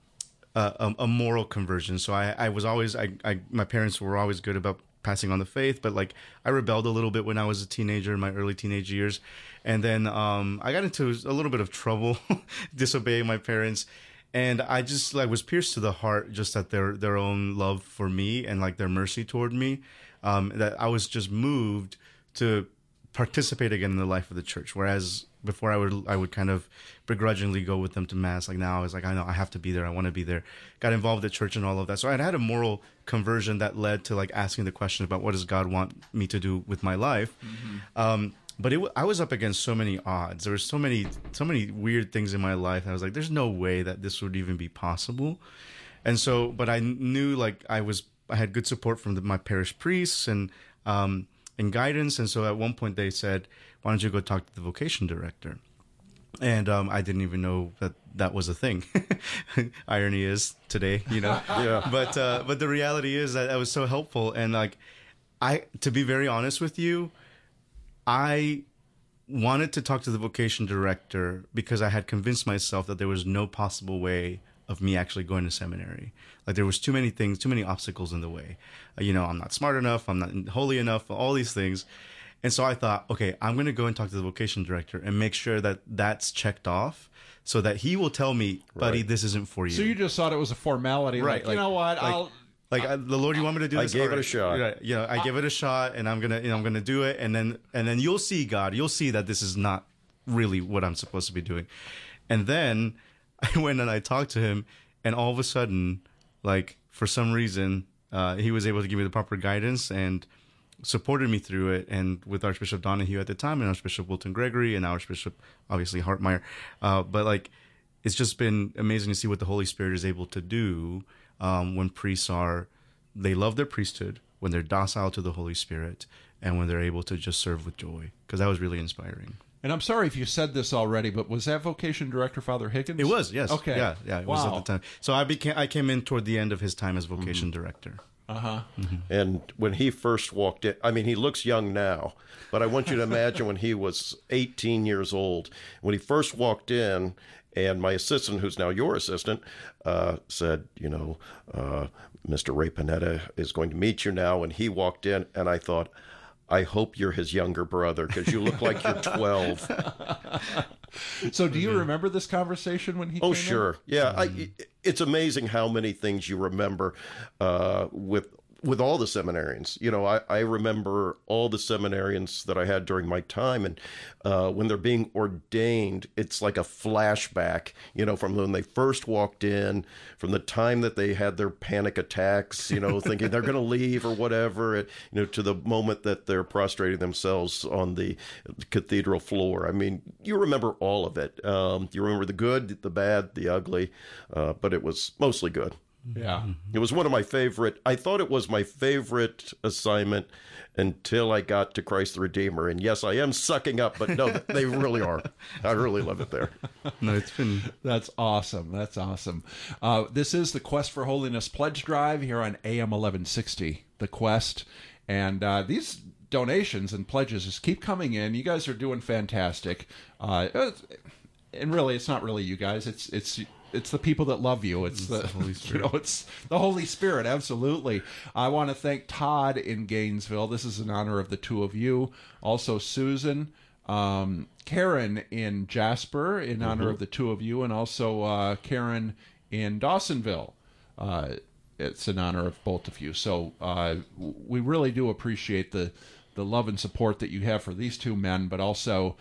S4: a moral conversion. So I was always, my parents were always good about passing on the faith, but like I rebelled a little bit when I was a teenager, in my early teenage years. And then I got into a little bit of trouble disobeying my parents. And I just was pierced to the heart just at their own love for me and like their mercy toward me, that I was just moved to participate again in the life of the church. Whereas before I would kind of begrudgingly go with them to mass. Like now I was like, I know I have to be there. I want to be there. Got involved at church and all of that. So I had a moral conversion that led to like asking the question about what does God want me to do with my life? Mm-hmm. But I was up against so many odds. There were so many weird things in my life. I was like, there's no way that this would even be possible. And so, but I knew like I had good support from my parish priests and guidance. And so at one point they said, why don't you go talk to the vocation director? And I didn't even know that was a thing. Irony is today, Yeah. But the reality is that was so helpful. And like, to be very honest with you, I wanted to talk to the vocation director because I had convinced myself that there was no possible way of me actually going to seminary. Like there was too many things, too many obstacles in the way. I'm not smart enough. I'm not holy enough, all these things. And so I thought, okay, I'm going to go and talk to the vocation director and make sure that that's checked off so that he will tell me, buddy, this isn't for you.
S1: So you just thought it was a formality. Right. Like, you know what?
S4: The Lord, you want me to do this?
S5: I gave it a shot.
S4: I give it a shot, and I'm gonna do it, and then you'll see, God. You'll see that this is not really what I'm supposed to be doing. And then I went and I talked to him, and all of a sudden, like for some reason, he was able to give me the proper guidance and supported me through it. And with Archbishop Donahue at the time, and Archbishop Wilton Gregory, and Archbishop obviously Hartmeyer, but like it's just been amazing to see what the Holy Spirit is able to do. When priests they love their priesthood, when they're docile to the Holy Spirit, and when they're able to just serve with joy, because that was really inspiring.
S1: And I'm sorry if you said this already, but was that vocation director Father Higgins?
S4: It was, yes.
S1: Okay.
S4: Yeah, it was at the time. So I came in toward the end of his time as vocation director.
S1: Uh-huh.
S4: Mm-hmm.
S5: And when he first walked in, I mean, he looks young now, but I want you to imagine when he was 18 years old, when he first walked in, and my assistant, who's now your assistant, said, Mr. Ray Panetta is going to meet you now. And he walked in, and I thought, I hope you're his younger brother, because you look like you're 12.
S1: So do you remember this conversation when he came in?
S5: Oh, sure. Yeah. It's amazing how many things you remember with all the seminarians. I remember all the seminarians that I had during my time, and when they're being ordained, it's like a flashback, from when they first walked in, from the time that they had their panic attacks, thinking they're going to leave or whatever, to the moment that they're prostrating themselves on the cathedral floor. I mean, you remember all of it. You remember the good, the bad, the ugly, but it was mostly good.
S1: Yeah.
S5: It was one of my favorite. I thought it was my favorite assignment until I got to Christ the Redeemer. And yes, I am sucking up, but no, they really are. I really love it there.
S4: No,
S1: That's awesome. That's awesome. This is the Quest for Holiness Pledge Drive here on AM 1160, The Quest. And these donations and pledges just keep coming in. You guys are doing fantastic. And really, it's not really you guys. It's the people that love you. It's the
S4: Holy Spirit.
S1: It's the Holy Spirit. Absolutely. I want to thank Todd in Gainesville. This is in honor of the two of you. Also Susan, Karen in Jasper in honor of the two of you, and also Karen in Dawsonville. It's in honor of both of you. So we really do appreciate the love and support that you have for these two men, but also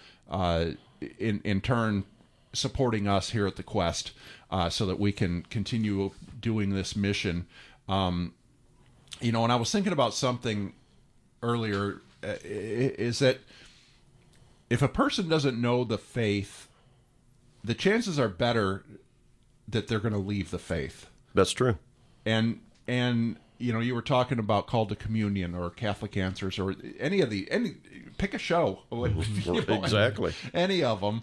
S1: in turn supporting us here at the Quest, so that we can continue doing this mission. And I was thinking about something earlier, is that if a person doesn't know the faith, the chances are better that they're going to leave the faith.
S5: That's true.
S1: And you were talking about Called to Communion or Catholic Answers or any pick a show.
S5: Exactly.
S1: Any of them.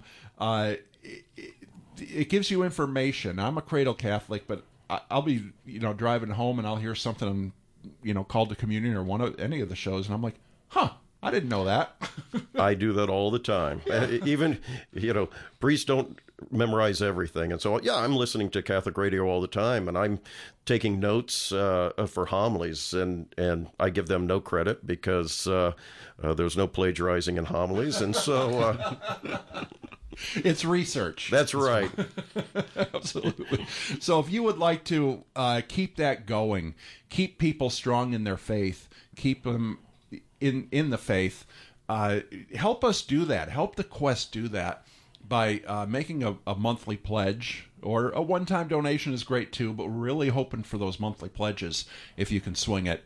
S1: It gives you information. I'm a cradle Catholic, but I'll be, driving home and I'll hear something, Called to Communion or any of the shows, and I'm like, I didn't know that.
S5: I do that all the time. Even, priests don't memorize everything. And so, I'm listening to Catholic radio all the time, and I'm taking notes for homilies, and I give them no credit because there's no plagiarizing in homilies. And so...
S1: It's research.
S5: That's right.
S1: Absolutely. So if you would like to keep that going, keep people strong in their faith, keep them in the faith, help us do that. Help the Quest do that by making a monthly pledge, or a one-time donation is great too, but we're really hoping for those monthly pledges if you can swing it.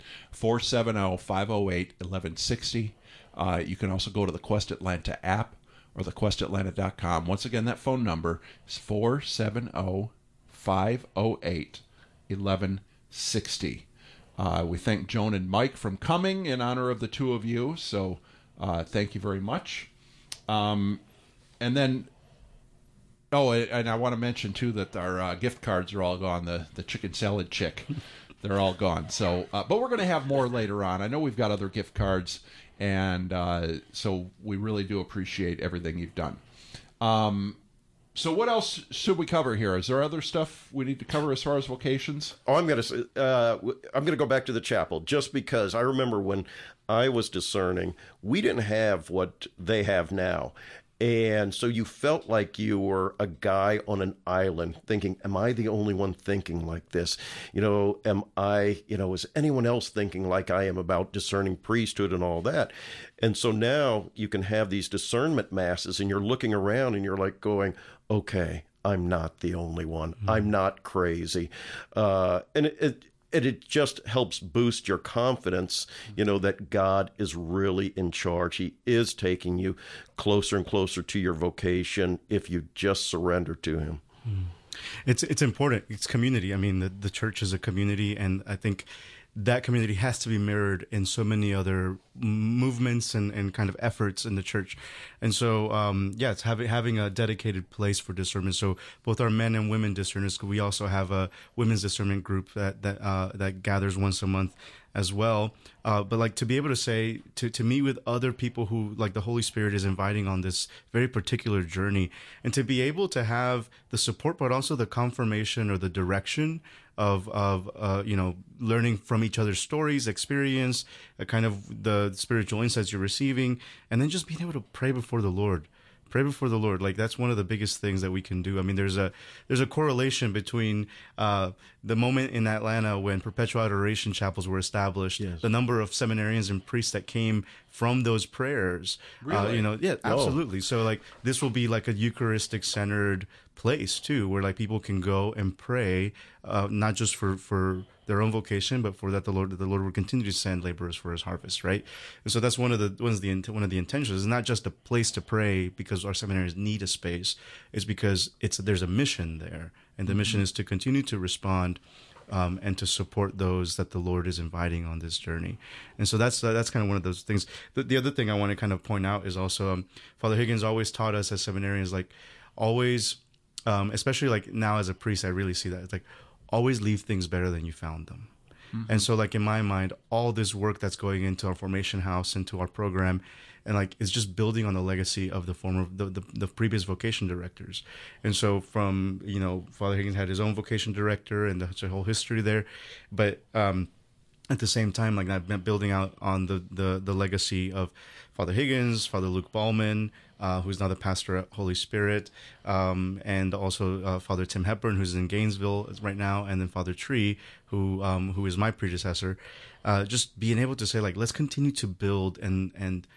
S1: 470-508-1160. You can also go to the Quest Atlanta app or thequestatlanta.com. Once again, that phone number is 470-508-1160. We thank Joan and Mike from coming in honor of the two of you, so thank you very much. And then, and I want to mention too that our gift cards are all gone. The chicken salad chick, they're all gone. So, but we're going to have more later on. I know we've got other gift cards, and so we really do appreciate everything you've done. So what else should we cover here? Is there other stuff we need to cover as far as vocations?
S5: I'm going to go back to the chapel, just because I remember when I was discerning, we didn't have what they have now. And so you felt like you were a guy on an island thinking, am I the only one thinking like this? Am I, is anyone else thinking like I am about discerning priesthood and all that? And so now you can have these discernment masses, and you're looking around and you're like going, okay, I'm not the only one. Mm-hmm. I'm not crazy. And it just helps boost your confidence, that God is really in charge. He is taking you closer and closer to your vocation if you just surrender to him.
S4: It's important. It's community. I mean, the church is a community, and I think that community has to be mirrored in so many other movements and kind of efforts in the church. And so, it's having a dedicated place for discernment. So both our men and women discerners, we also have a women's discernment group that gathers once a month as well. But to be able to say, to meet with other people who the Holy Spirit is inviting on this very particular journey, and to be able to have the support, but also the confirmation or the direction of learning from each other's stories, experience, kind of the spiritual insights you're receiving, and then just being able to pray before the Lord. Pray before the Lord. That's one of the biggest things that we can do. I mean, there's a correlation between the moment in Atlanta when perpetual adoration chapels were established, yes, the number of seminarians and priests that came from those prayers.
S1: Really?
S4: Absolutely. So this will be a Eucharistic centered place too, where people can go and pray, not just for their own vocation, but for that the Lord will continue to send laborers for his harvest, right? And so that's one of the intentions. It's not just a place to pray because our seminaries need a space. It's because there's a mission there, and the mission is to continue to respond and to support those that the Lord is inviting on this journey. And so that's kind of one of those things. The other thing I want to kind of point out is also Father Higgins always taught us as seminarians, always, especially now as a priest, I really see that. It's always leave things better than you found them. Mm-hmm. And so in my mind, all this work that's going into our formation house, into our program, and it's just building on the legacy of the previous vocation directors. And so from, Father Higgins had his own vocation director and the whole history there. But at the same time, I've been building out on the legacy of Father Higgins, Father Luke Ballman, who's now the pastor at Holy Spirit, and also Father Tim Hepburn, who's in Gainesville right now, and then Father Tree, who is my predecessor. Just being able to say, let's continue to build and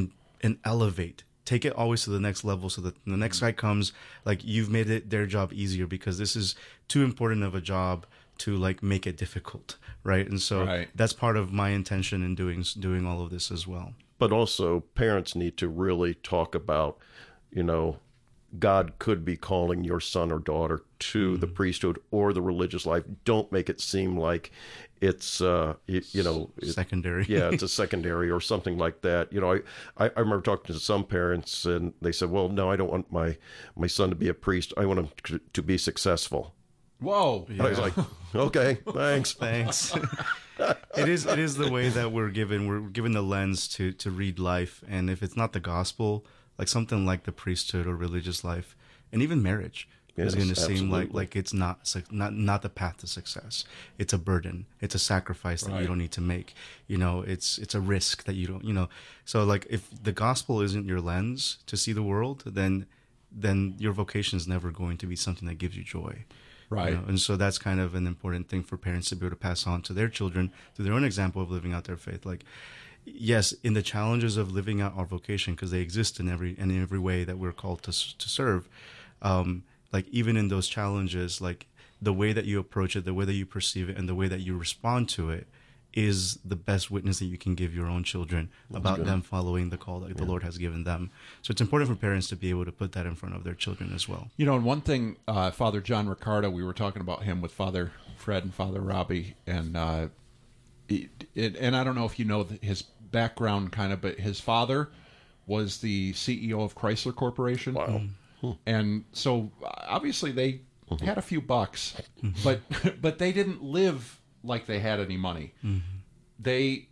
S4: elevate. Take it always to the next level, so that when the next guy comes, you've made their job easier, because this is too important of a job to make it difficult, right? And so that's part of my intention in doing all of this as well.
S5: But also, parents need to really talk about, God could be calling your son or daughter to the priesthood or the religious life. Don't make it seem like it's
S4: secondary.
S5: Yeah, it's a secondary or something like that. I remember talking to some parents, and they said, "Well, no, I don't want my son to be a priest. I want him to be successful."
S1: Whoa!
S5: Yeah. I was like, "Okay, thanks."
S4: It is the way that we're given the lens to read life, and if it's not the gospel, like something like the priesthood or religious life, and even marriage.
S5: Yes,
S4: is going to seem
S5: absolutely.
S4: like it's not the path to success. It's a burden. It's a sacrifice that you don't need to make. It's a risk that you don't. So like if the gospel isn't your lens to see the world, then your vocation is never going to be something that gives you joy.
S1: Right.
S4: And so that's kind of an important thing for parents to be able to pass on to their children through their own example of living out their faith. Like, yes, in the challenges of living out our vocation, because they exist in every way that we're called to serve. Like even in those challenges, like the way that you approach it, the way that you perceive it, and the way that you respond to it is the best witness that you can give your own children about them following the call that the Lord has given them. So it's important for parents to be able to put that in front of their children as well.
S1: And one thing, Father John Ricardo, we were talking about him with Father Fred and Father Robbie, and I don't know if you know his background kind of, but his father was the CEO of Chrysler Corporation.
S5: Wow.
S1: And so obviously they had a few bucks, but they didn't live like they had any money. They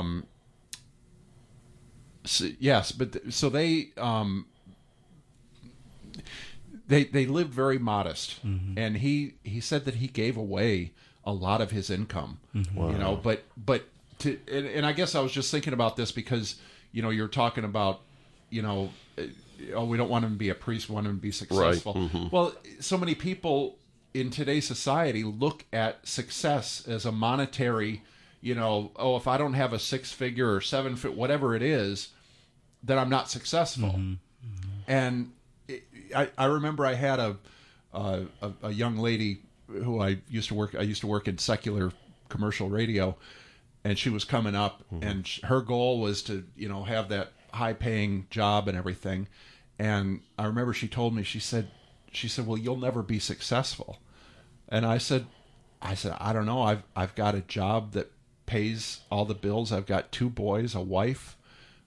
S1: they lived very modest, and he said that he gave away a lot of his income.
S5: Wow.
S1: And I guess I was just thinking about this because you're talking about we don't want him to be a priest, we want him to be successful.
S5: Right.
S1: Well, so many people in today's society look at success as a monetary, if I don't have a 6-figure or 7-figure, whatever it is, then I'm not successful. And I remember I had a young lady who I used to work in secular commercial radio, and she was coming up, and her goal was to have that high-paying job and everything. And I remember she told me, she said, "Well, you'll never be successful." And I said, "I don't know. I've got a job that pays all the bills. I've got 2 boys, a wife.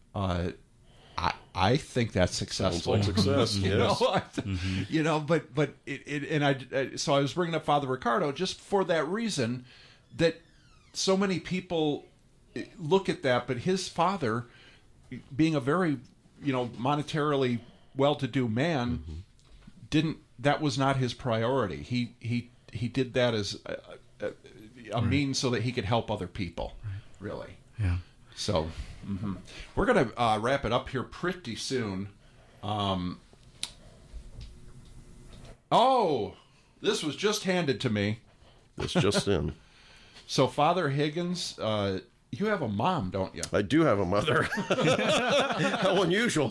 S1: I think that's successful."
S5: Sounds like success.
S1: Yes. So I was bringing up Father Ricardo just for that reason, that so many people look at that, but his father, being a very, monetarily well-to-do man, that was not his priority. He did that as a means so that he could help other people, really.
S4: Yeah.
S1: So we're going to wrap it up here pretty soon. This was just handed to me.
S5: It's just in.
S1: So Father Higgins, you have a mom, don't you?
S5: I do have a mother. How unusual.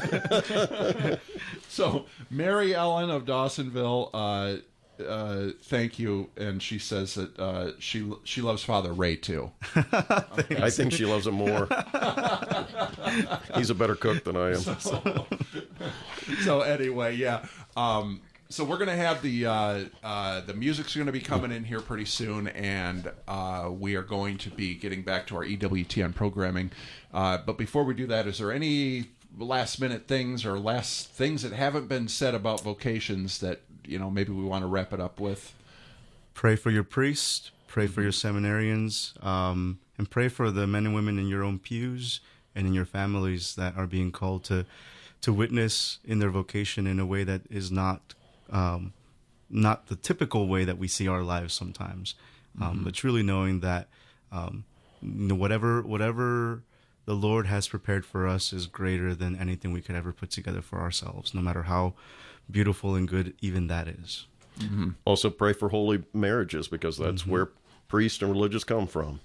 S1: So Mary Ellen of Dawsonville, thank you, and she says that she loves Father Ray too.
S5: I think she loves him more. He's a better cook than I am.
S1: So anyway, yeah. So we're gonna have the music's gonna be coming in here pretty soon, and we are going to be getting back to our EWTN programming. But before we do that, is there any last minute things or last things that haven't been said about vocations that maybe we want to wrap it up with?
S4: Pray for your priest, pray for your seminarians, and pray for the men and women in your own pews and in your families that are being called to witness in their vocation in a way that is not the typical way that we see our lives sometimes, but truly knowing that whatever the Lord has prepared for us is greater than anything we could ever put together for ourselves, no matter how beautiful and good even that is.
S5: Also pray for holy marriages, because that's where priests and religious come from.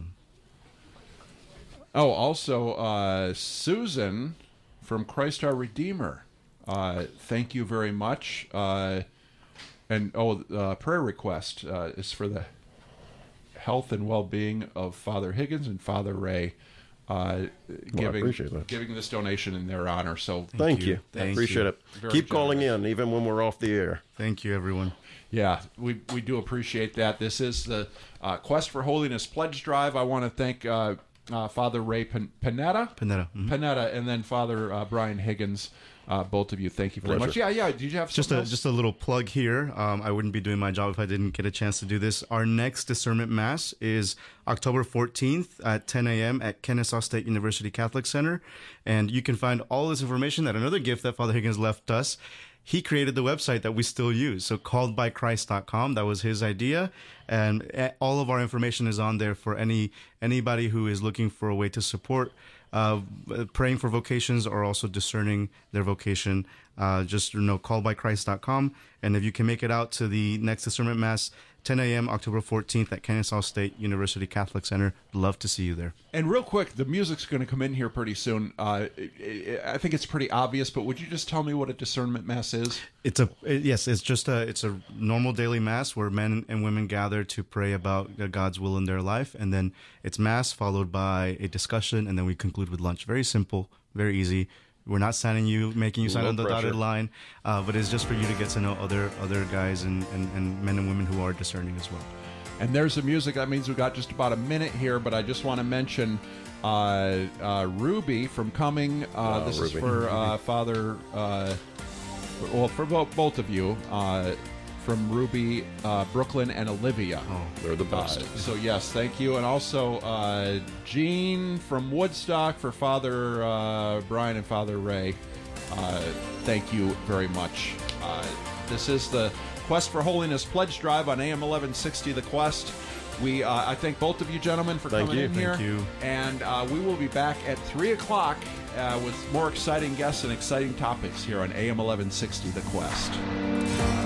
S1: Also Susan from Christ Our Redeemer, thank you very much. And prayer request is for the health and well-being of Father Higgins and Father Ray. giving this donation in their honor. So
S5: thank you. Appreciate it. Keep calling in, even when we're off the air.
S4: Thank you, everyone.
S1: Yeah, we do appreciate that. This is the Quest for Holiness Pledge Drive. I want to thank Father Ray Panetta, Panetta, and then Father Brian Higgins. Both of you, thank you very much. Yeah. Did you have
S4: just a little plug here? I wouldn't be doing my job if I didn't get a chance to do this. Our next discernment mass is October 14th at 10 a.m. at Kennesaw State University Catholic Center, and you can find all this information at another gift that Father Higgins left us. He created the website that we still use, so calledbychrist.com. That was his idea, and all of our information is on there for anybody who is looking for a way to support praying for vocations or also discerning their vocation. Just calledbychrist.com. And if you can make it out to the next discernment mass, 10 a.m. October 14th at Kennesaw State University Catholic Center. Love to see you there.
S1: And real quick, the music's going to come in here pretty soon. I think it's pretty obvious, but would you just tell me what a discernment mass is?
S4: It's a normal daily mass where men and women gather to pray about God's will in their life, and then it's mass followed by a discussion, and then we conclude with lunch. Very simple, very easy. We're not making you sign on the dotted line, but it's just for you to get to know other guys and men and women who are discerning as well.
S1: And there's the music. That means we got just about a minute here, but I just want to mention Ruby from Coming. This Ruby. Is for Father, for both of you. From Ruby, Brooklyn, and Olivia.
S5: Oh, they're the best.
S1: So yes, thank you. And also Jean from Woodstock for Father Brian and Father Ray. Thank you very much. This is the Quest for Holiness Pledge Drive on AM 1160 The Quest. I thank both of you gentlemen for coming in here.
S4: Thank you.
S1: And we will be back at 3 o'clock with more exciting guests and exciting topics here on AM 1160 The Quest.